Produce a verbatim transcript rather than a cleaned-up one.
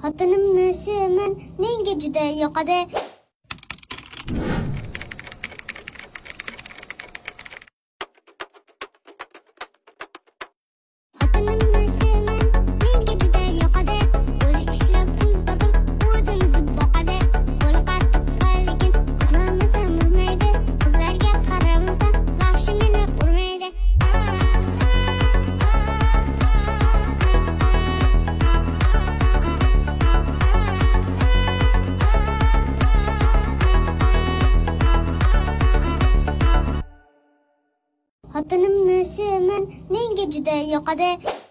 Xotinimni sevaman, menga juda yoqadi. Xotinimni sevaman, menga juda yoqadi. O'zi ishlab pul topib, o'zimizni boqadi. Qo'li qattiq lekin uxlamasam urmaydi. Qizlarga qaramasam, vahshi meni urmaydi. Xotinimni sevaman, menga juda yoqadi.